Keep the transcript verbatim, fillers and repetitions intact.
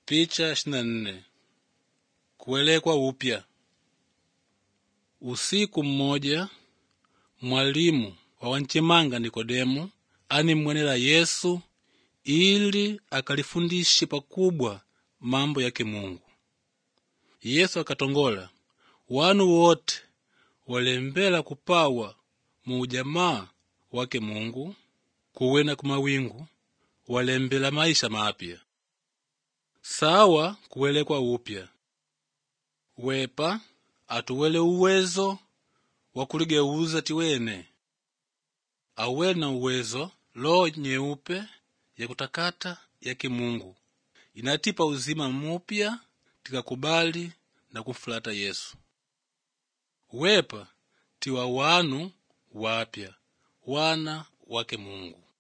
Picha ishirini na nne. Kuelekwa upya. Usiku mmoja, mwalimu wa wanchemanga Nikodemu animwenela Yesu ili akalifundishe pakubwa mambo yake Mungu. Yesu akatongola, wanu wote walembela kupawa mu ujamaa wake Mungu, kuwena kumawingu, walembela maisha mapya. Sawa kuwelekwa upya. Wepa atuwele uwezo wa kuligeuza tiwene. Awena uwezo lo nyeupe ya kutakata yake Mungu. Inatipa uzima mupya tikakubali na kumfulata Yesu. Wepa tiwa wanu wapya, wana wake Mungu.